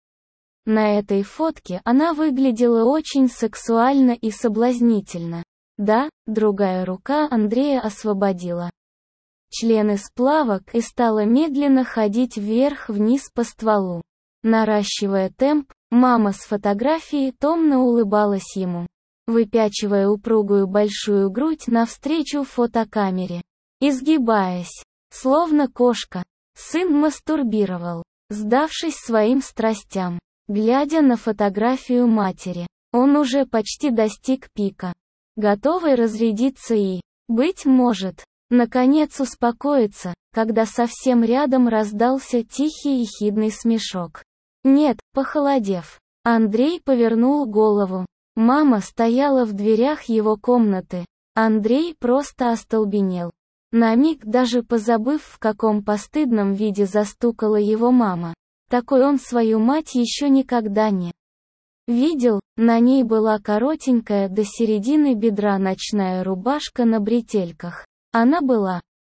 На этой фотке она выглядела очень сексуально и соблазнительно. Да, другая рука Андрея освободила член из плавок и стала медленно ходить вверх-вниз по стволу. Наращивая темп, мама с фотографией томно улыбалась ему, выпячивая упругую большую грудь навстречу фотокамере. Изгибаясь, словно кошка, сын мастурбировал, сдавшись своим страстям. Глядя на фотографию матери, он уже почти достиг пика, готовый разрядиться и, быть может, наконец успокоиться, когда совсем рядом раздался тихий ехидный смешок. Нет, похолодев, Андрей повернул голову. Мама стояла в дверях его комнаты. Андрей просто остолбенел. На миг даже позабыв, в каком постыдном виде застукала его мама. Такой он свою мать еще никогда не видел. На ней была коротенькая до середины бедра ночная рубашка на бретельках. Она была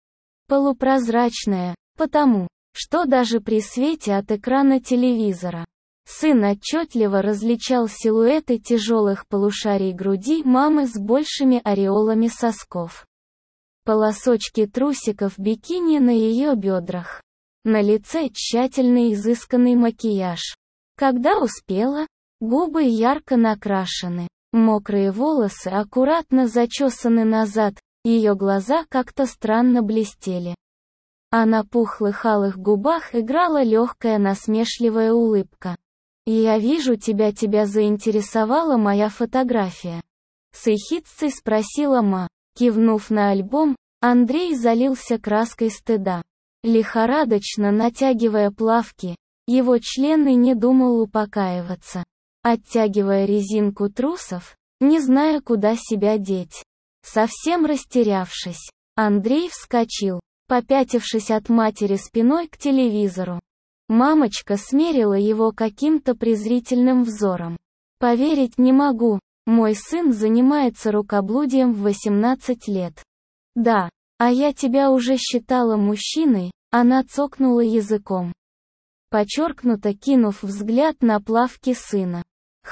полупрозрачная, потому что даже при свете от экрана телевизора сын отчетливо различал силуэты тяжелых полушарий груди мамы с большими ореолами сосков. Полосочки трусиков бикини на ее бедрах. На лице тщательно изысканный макияж. Когда успела, губы ярко накрашены, мокрые волосы аккуратно зачесаны назад, ее глаза как-то странно блестели. А на пухлых алых губах играла легкая насмешливая улыбка. «Я вижу, тебя заинтересовала моя фотография?» С ехидцей спросила Ма. Кивнув на альбом, Андрей залился краской стыда. Лихорадочно натягивая плавки, его член и не думал упокаиваться. Оттягивая резинку трусов, не зная, куда себя деть. Совсем растерявшись, Андрей вскочил, попятившись от матери спиной к телевизору. Мамочка смерила его каким-то презрительным взором. «Поверить не могу, мой сын занимается рукоблудием в 18 лет». «Да, а я тебя уже считала мужчиной», она цокнула языком, подчеркнуто кинув взгляд на плавки сына.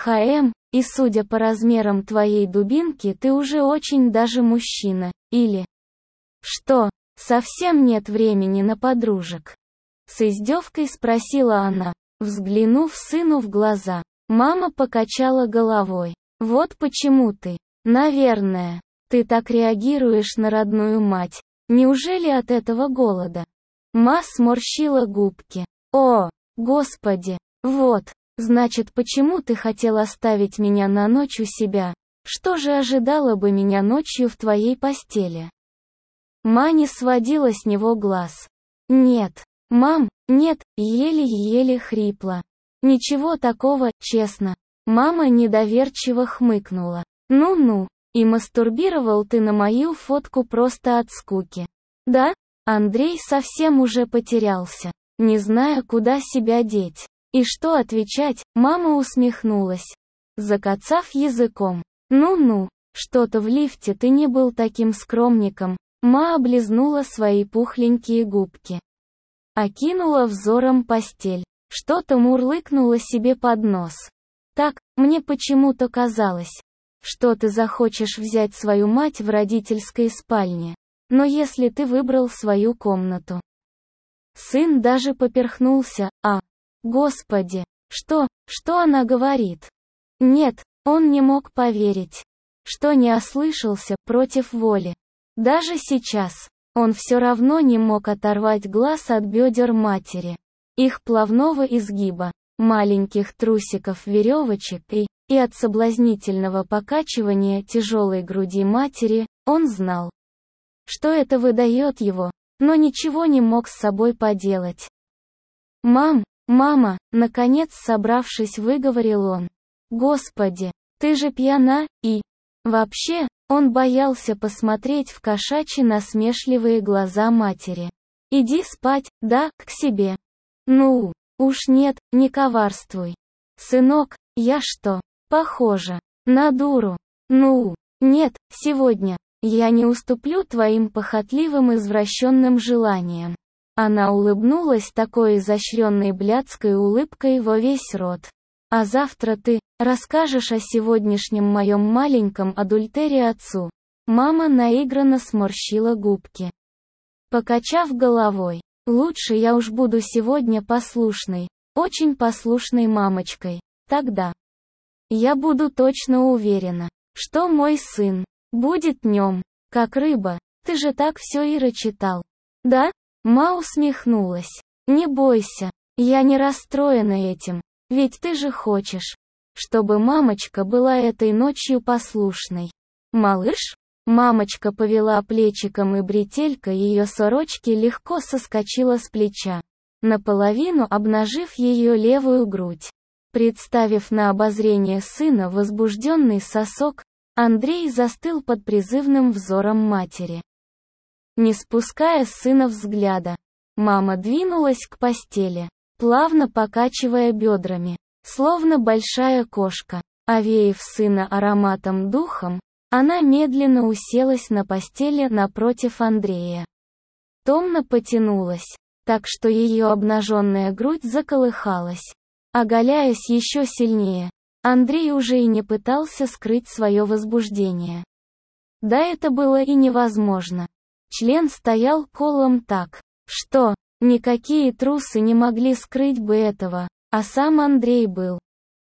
И судя по размерам твоей дубинки, ты уже очень даже мужчина, или...» «Что, совсем нет времени на подружек?» С издевкой спросила она, взглянув сыну в глаза. Мама покачала головой. «Вот почему ты, наверное, ты так реагируешь на родную мать. Неужели от этого голода?» Ма сморщила губки. «О, Господи, вот, значит, почему ты хотел оставить меня на ночь у себя? Что же ожидало бы меня ночью в твоей постели?» Ма не сводила с него глаз. «Нет, мам, нет», еле-еле хрипло. «Ничего такого, честно». Мама недоверчиво хмыкнула. «Ну-ну, и мастурбировал ты на мою фотку просто от скуки. Да?» Андрей совсем уже потерялся, не зная, куда себя деть. И что отвечать, мама усмехнулась, закацав языком. «Ну-ну, что-то в лифте ты не был таким скромником». Ма облизнула свои пухленькие губки. Окинула взором постель. Что-то мурлыкнула себе под нос. «Так, мне почему-то казалось, что ты захочешь взять свою мать в родительской спальне. Но если ты выбрал свою комнату...» Сын даже поперхнулся. Господи, что она говорит? Нет, он не мог поверить, что не ослышался, против воли. Даже сейчас, он все равно не мог оторвать глаз от бедер матери, их плавного изгиба, маленьких трусиков-веревочек и от соблазнительного покачивания тяжелой груди матери. Он знал, что это выдает его, но ничего не мог с собой поделать. «Мама», наконец собравшись, выговорил он. «Господи, ты же пьяна, и...» Вообще, он боялся посмотреть в кошачьи насмешливые глаза матери. «Иди спать, да, к себе». «Ну, уж нет, не коварствуй. Сынок, я что, похожа на дуру?» «Ну, нет, сегодня я не уступлю твоим похотливым извращенным желаниям». Она улыбнулась такой изощренной блядской улыбкой во весь рот. «А завтра ты расскажешь о сегодняшнем моем маленьком адультере отцу». Мама наигранно сморщила губки, покачав головой. «Лучше я уж буду сегодня послушной, очень послушной мамочкой. Тогда я буду точно уверена, что мой сын будет днем, как рыба. Ты же так все и читал. Да?» Ма усмехнулась. «Не бойся, я не расстроена этим, ведь ты же хочешь, чтобы мамочка была этой ночью послушной. Малыш?» Мамочка повела плечиком, и бретелька ее сорочки легко соскочила с плеча, наполовину обнажив ее левую грудь. Представив на обозрение сына возбужденный сосок, Андрей застыл под призывным взором матери. Не спуская с сына взгляда, мама двинулась к постели, плавно покачивая бедрами, словно большая кошка. Овеяв сына ароматом духом, она медленно уселась на постели напротив Андрея. томно потянулась, так что ее обнаженная грудь заколыхалась, оголяясь еще сильнее. Андрей уже и не пытался скрыть свое возбуждение. Да это было и невозможно. Член стоял колом так, что никакие трусы не могли скрыть бы этого, а сам Андрей был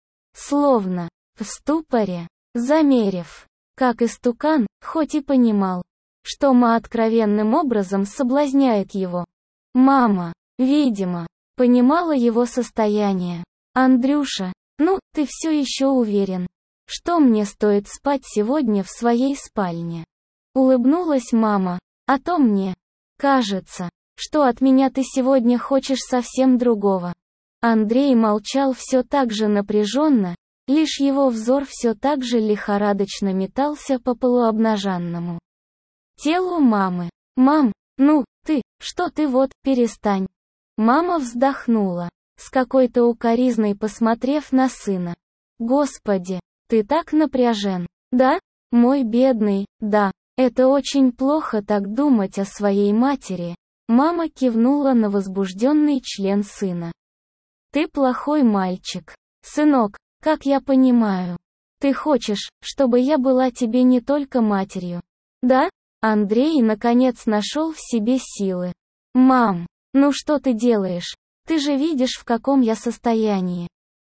словно в ступоре, замерев, как истукан, хоть и понимал, что Ма откровенным образом соблазняет его. Мама, видимо, понимала его состояние. «Андрюша, ну, ты все еще уверен, что мне стоит спать сегодня в своей спальне?» Улыбнулась мама, «А то мне кажется, что от меня ты сегодня хочешь совсем другого». Андрей молчал все так же напряженно, лишь его взор все так же лихорадочно метался по полуобнаженному телу мамы. «Мам, ну, что ты вот, перестань». Мама вздохнула, с какой-то укоризной посмотрев на сына. «Господи, ты так напряжен, да? Мой бедный, да, это очень плохо так думать о своей матери». Мама кивнула на возбужденный член сына. «Ты плохой мальчик, сынок, как я понимаю. Ты хочешь, чтобы я была тебе не только матерью, да?» Андрей наконец нашел в себе силы. «Мам, ну что ты делаешь? Ты же видишь, в каком я состоянии».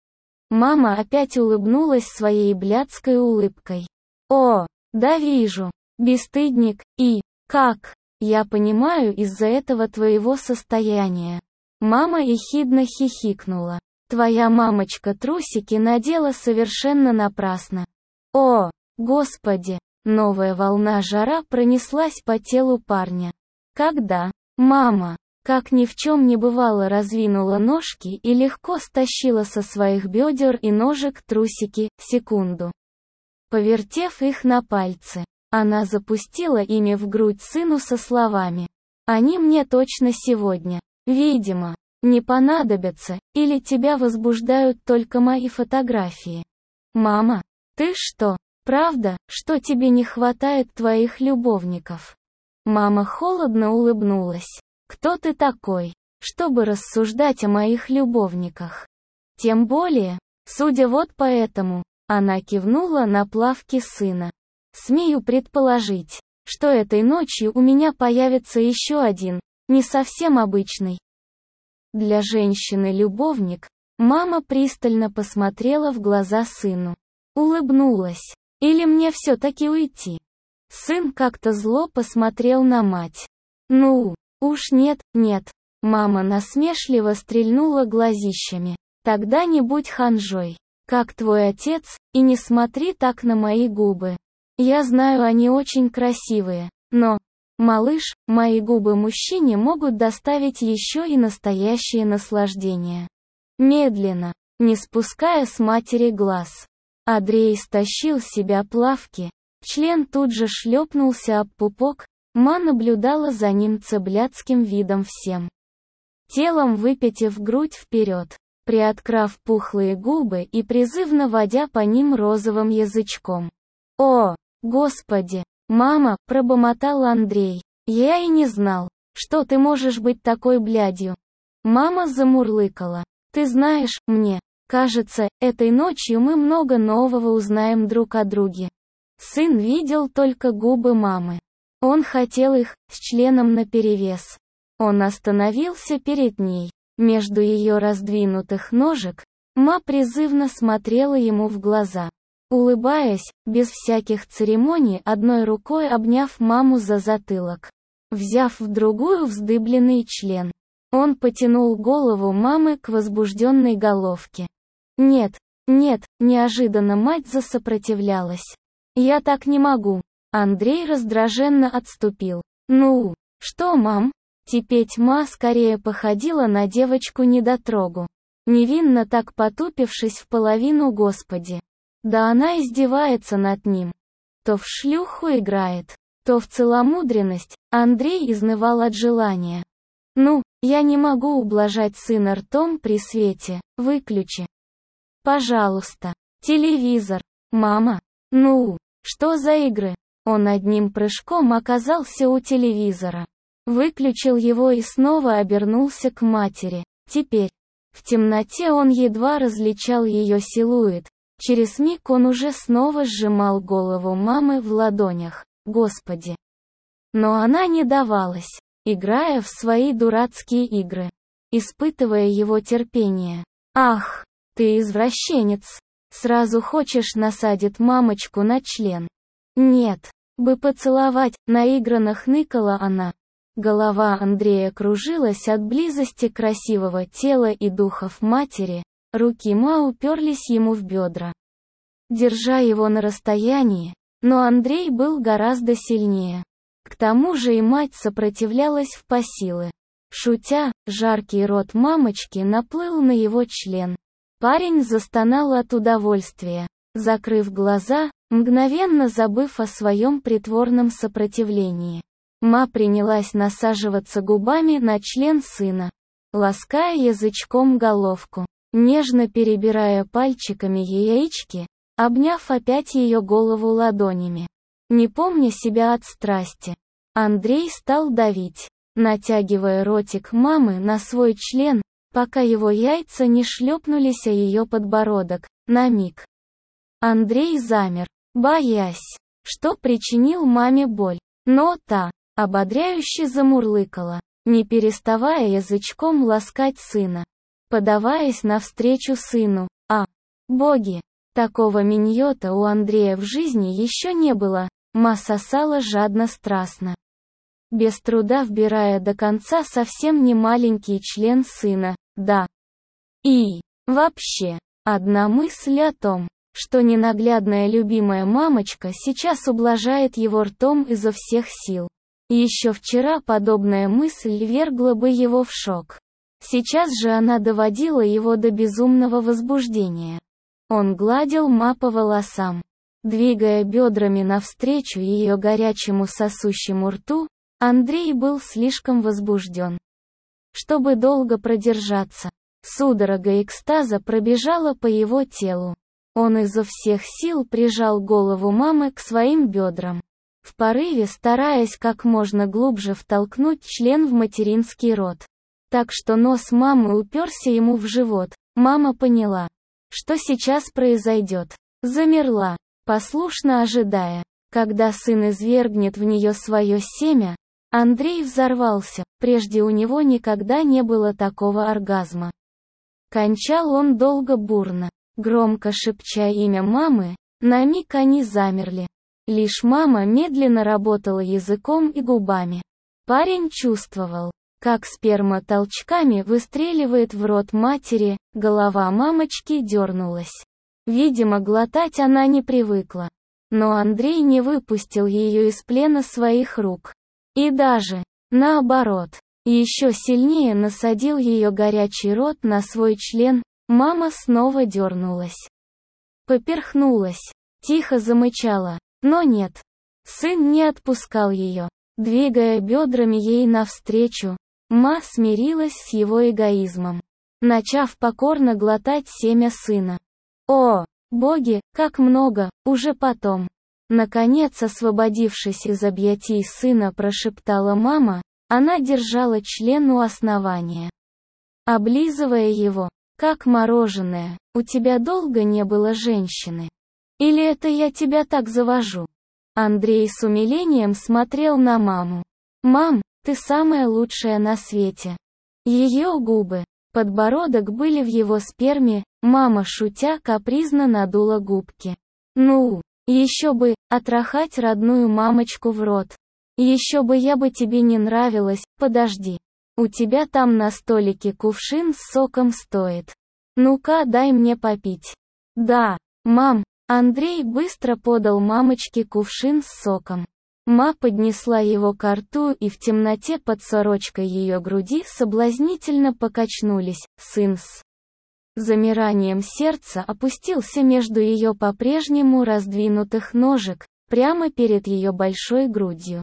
Мама опять улыбнулась своей блядской улыбкой. «О, да вижу, бесстыдник, и, как, я понимаю из-за этого твоего состояния». Мама ехидно хихикнула. «Твоя мамочка трусики надела совершенно напрасно». «О, Господи!» Новая волна жара пронеслась по телу парня. Когда мама, как ни в чем не бывало, раздвинула ножки и легко стащила со своих бедер и ножек трусики, секунду повертев их на пальцы, она запустила ими в грудь сыну со словами: «Они мне точно сегодня, видимо, не понадобятся, или тебя возбуждают только мои фотографии». «Мама, ты что? Правда, что тебе не хватает твоих любовников?» Мама холодно улыбнулась. «Кто ты такой, чтобы рассуждать о моих любовниках? Тем более, судя вот по этому». Она кивнула на плавки сына. «Смею предположить, что этой ночью у меня появится еще один, не совсем обычный для женщины любовник». Мама пристально посмотрела в глаза сыну. Улыбнулась. «Или мне все-таки уйти?» Сын как-то зло посмотрел на мать. «Ну, уж нет». Мама насмешливо стрельнула глазищами. «Тогда не будь ханжой, как твой отец, и не смотри так на мои губы. Я знаю, они очень красивые, но, малыш, мои губы мужчине могут доставить еще и настоящее наслаждение». Медленно, не спуская с матери глаз, Андрей стащил с себя плавки, член тут же шлепнулся об пупок, ма наблюдала за ним цыпляцким видом всем телом, выпятив грудь вперед, приоткрыв пухлые губы и призывно водя по ним розовым язычком. «О, Господи! Мама!» — пробормотал Андрей. «Я и не знал, что ты можешь быть такой блядью». Мама замурлыкала. «Ты знаешь, мне кажется, этой ночью мы много нового узнаем друг о друге». Сын видел только губы мамы. Он хотел их, с членом наперевес. Он остановился перед ней. Между ее раздвинутых ножек, ма призывно смотрела ему в глаза. Улыбаясь, без всяких церемоний, одной рукой обняв маму за затылок, взяв в другую вздыбленный член, он потянул голову мамы к возбужденной головке. «Нет, неожиданно мать засопротивлялась. «Я так не могу». Андрей раздраженно отступил. «Ну, что, мам?» Теперь ма скорее походила на девочку-недотрогу. Невинно так потупившись в половину. Господи. Да она издевается над ним. То в шлюху играет, то в целомудренность. Андрей изнывал от желания. «Ну, я не могу ублажать сына ртом при свете, выключи. Пожалуйста. Телевизор. Мама. Ну, что за игры?» Он одним прыжком оказался у телевизора. Выключил его и снова обернулся к матери. Теперь, в темноте он едва различал ее силуэт. Через миг он уже снова сжимал голову мамы в ладонях. Господи! Но она не давалась, играя в свои дурацкие игры, испытывая его терпение. «Ах, ты извращенец! Сразу хочешь насадить мамочку на член?» «Нет, бы поцеловать», — наигранно хныкала она. Голова Андрея кружилась от близости красивого тела и духов матери, руки Ма уперлись ему в бедра, держа его на расстоянии, но Андрей был гораздо сильнее. К тому же и мать сопротивлялась впосилы. Шутя, жаркий рот мамочки наплыл на его член. Парень застонал от удовольствия, закрыв глаза, мгновенно забыв о своем притворном сопротивлении. Ма принялась насаживаться губами на член сына, лаская язычком головку, нежно перебирая пальчиками яички, обняв опять ее голову ладонями. Не помня себя от страсти, Андрей стал давить, натягивая ротик мамы на свой член, пока его яйца не шлепнулись о ее подбородок. На миг Андрей замер, боясь, что причинил маме боль. Но та ободряюще замурлыкала, не переставая язычком ласкать сына, подаваясь навстречу сыну. Боги! Такого миньота у Андрея в жизни еще не было. Ма сосала жадно-страстно, без труда вбирая до конца совсем не маленький член сына. Да. И вообще, одна мысль о том, что ненаглядная любимая мамочка сейчас ублажает его ртом изо всех сил. Еще вчера подобная мысль ввергла бы его в шок. Сейчас же она доводила его до безумного возбуждения. Он гладил Ма по волосам, двигая бедрами навстречу ее горячему сосущему рту. Андрей был слишком возбужден, чтобы долго продержаться. Судорога экстаза пробежала по его телу. Он изо всех сил прижал голову мамы к своим бедрам, в порыве стараясь как можно глубже втолкнуть член в материнский рот, так что нос мамы уперся ему в живот. Мама поняла, что сейчас произойдет. Замерла, послушно ожидая, когда сын извергнет в нее свое семя. Андрей взорвался, прежде у него никогда не было такого оргазма. Кончал он долго бурно, громко шепча имя мамы. На миг они замерли. Лишь мама медленно работала языком и губами. Парень чувствовал, как сперма толчками выстреливает в рот матери. Голова мамочки дернулась. Видимо, глотать она не привыкла. Но Андрей не выпустил ее из плена своих рук. И даже, наоборот, еще сильнее насадил ее горячий рот на свой член. Мама снова дернулась, поперхнулась, тихо замычала, но нет. Сын не отпускал ее, двигая бедрами ей навстречу. Ма смирилась с его эгоизмом, начав покорно глотать семя сына. О, боги, как много, уже потом. Наконец, освободившись из объятий сына, прошептала мама. Она держала член у основания, облизывая его, как мороженое. У тебя долго не было женщины? Или это я тебя так завожу? Андрей с умилением смотрел на маму. Мам, ты самая лучшая на свете. Ее губы, подбородок были в его сперме. Мама, шутя, капризно надула губки. Ну, еще бы, отрахать родную мамочку в рот. Еще бы, я бы тебе не нравилась. Подожди. У тебя там на столике кувшин с соком стоит. Ну-ка, дай мне попить. Да, мам. Андрей быстро подал мамочке кувшин с соком. Ма поднесла его ко рту, и в темноте под сорочкой ее груди соблазнительно покачнулись. Сын с замиранием сердца опустился между ее по-прежнему раздвинутых ножек, прямо перед ее большой грудью.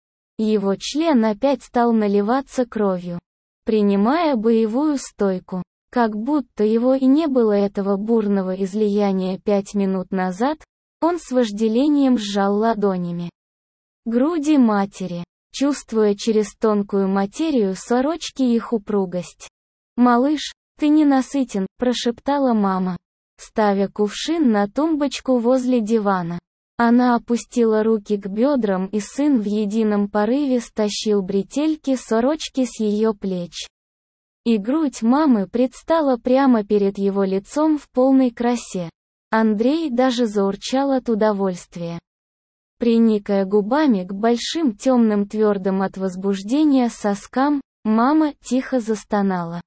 Его член опять стал наливаться кровью, принимая боевую стойку, как будто его и не было этого бурного излияния 5 минут назад. Он с вожделением сжал ладонями груди матери, чувствуя через тонкую материю сорочки их упругость. «Малыш, ты ненасытен», – прошептала мама, ставя кувшин на тумбочку возле дивана. Она опустила руки к бедрам, и сын в едином порыве стащил бретельки сорочки с ее плеч. И грудь мамы предстала прямо перед его лицом в полной красе. Андрей даже заурчал от удовольствия. Приникая губами к большим темным твердым от возбуждения соскам, мама тихо застонала,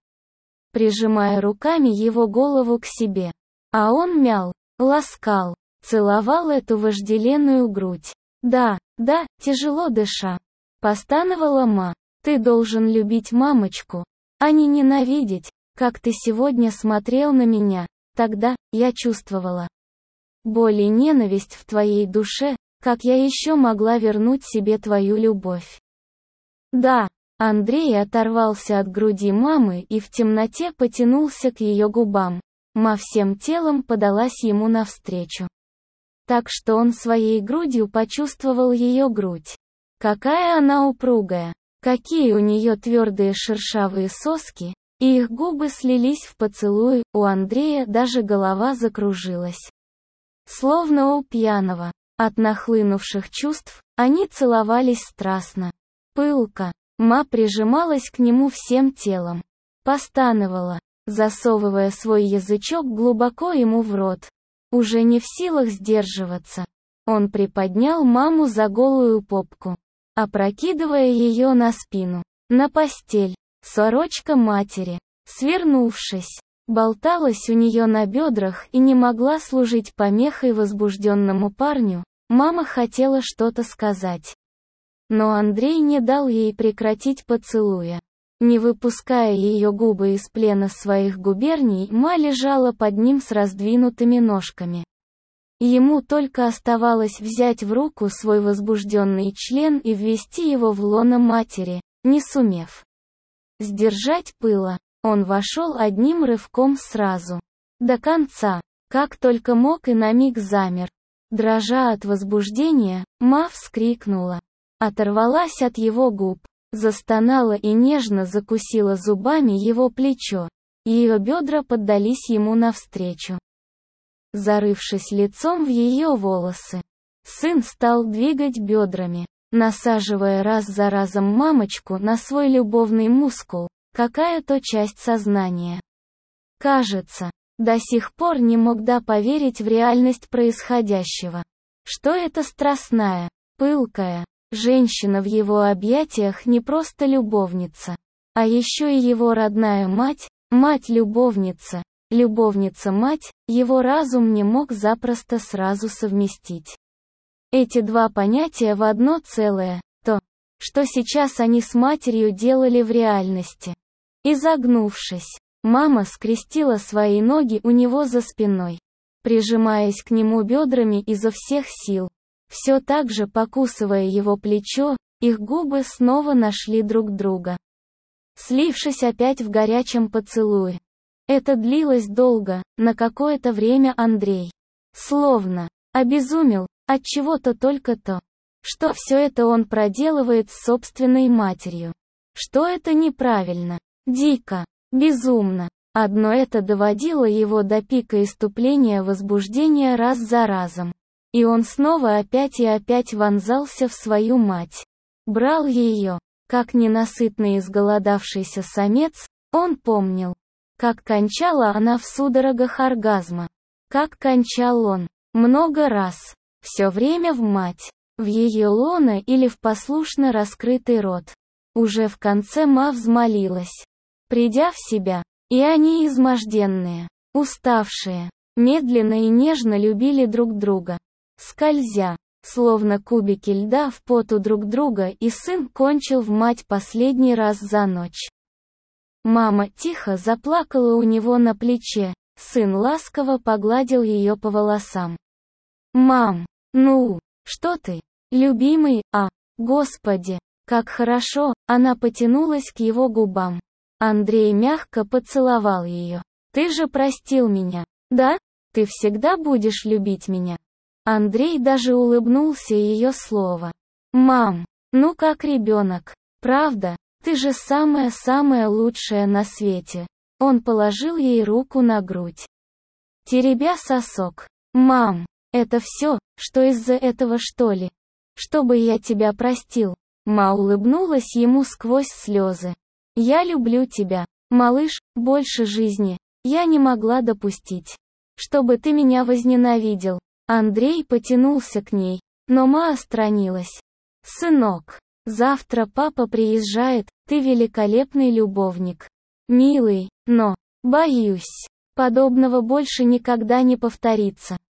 прижимая руками его голову к себе. А он мял, ласкал, целовал эту вожделенную грудь. «Да, да», тяжело дыша, постановала ма. «Ты должен любить мамочку, а не ненавидеть, как ты сегодня смотрел на меня». Тогда я чувствовала боль и ненависть в твоей душе, как я еще могла вернуть себе твою любовь. Да, Андрей оторвался от груди мамы и в темноте потянулся к ее губам. Ма всем телом подалась ему навстречу, так что он своей грудью почувствовал ее грудь. Какая она упругая, какие у нее твердые шершавые соски, и их губы слились в поцелуй, у Андрея даже голова закружилась. Словно у пьяного. От нахлынувших чувств, они целовались страстно. Пылко. Ма прижималась к нему всем телом. Постановала, засовывая свой язычок глубоко ему в рот. Уже не в силах сдерживаться. Он приподнял маму за голую попку, опрокидывая ее на спину. На постель. Сорочка матери, свернувшись, болталась у нее на бедрах и не могла служить помехой возбужденному парню. Мама хотела что-то сказать, но Андрей не дал ей прекратить поцелуя. Не выпуская ее губы из плена своих губерний, ма лежала под ним с раздвинутыми ножками. Ему только оставалось взять в руку свой возбужденный член и ввести его в лоно матери, не сумев сдержать пыла. Он вошел одним рывком сразу, до конца, как только мог, и на миг замер. Дрожа от возбуждения, ма вскрикнула, оторвалась от его губ, застонала и нежно закусила зубами его плечо. Ее бедра поддались ему навстречу, зарывшись лицом в ее волосы. Сын стал двигать бедрами, насаживая раз за разом мамочку на свой любовный мускул, какая-то часть сознания. Кажется, до сих пор не мог поверить в реальность происходящего. Что эта страстная, пылкая женщина в его объятиях не просто любовница, а еще и его родная мать, мать-любовница, любовница-мать, его разум не мог запросто сразу совместить эти два понятия в одно целое, то, что сейчас они с матерью делали в реальности. Изогнувшись, мама скрестила свои ноги у него за спиной, прижимаясь к нему бедрами изо всех сил, все так же покусывая его плечо. Их губы снова нашли друг друга, слившись опять в горячем поцелуе. Это длилось долго, на какое-то время Андрей словно обезумел от чего-то, только то, что все это он проделывает с собственной матерью. Что это неправильно, дико, безумно. Одно это доводило его до пика иступления возбуждения раз за разом. И он снова опять и опять вонзался в свою мать. Брал ее, как ненасытный изголодавшийся самец. Он помнил, как кончала она в судорогах оргазма. Как кончал он, много раз, все время в мать, в ее лоно или в послушно раскрытый рот. Уже в конце ма взмолилась, придя в себя, и они, изможденные, уставшие, медленно и нежно любили друг друга, скользя, словно кубики льда в поту друг друга, и сын кончил в мать последний раз за ночь. Мама тихо заплакала у него на плече, сын ласково погладил ее по волосам. «Мам, ну, что ты, любимый, Господи, как хорошо!» Она потянулась к его губам. Андрей мягко поцеловал ее. «Ты же простил меня, да? Ты всегда будешь любить меня?» Андрей даже улыбнулся ее слову. «Мам, Ну как ребенок. Правда? Ты же самая-самая лучшая на свете. Он положил ей руку на грудь, теребя сосок. Мам, это все, что из-за этого что ли? Чтобы я тебя простил. Ма улыбнулась ему сквозь слезы. Я люблю тебя, малыш, больше жизни. Я не могла допустить, чтобы ты меня возненавидел. Андрей потянулся к ней, но Ма отстранилась. Сынок, завтра папа приезжает, ты великолепный любовник. Милый, но, боюсь, подобного больше никогда не повторится.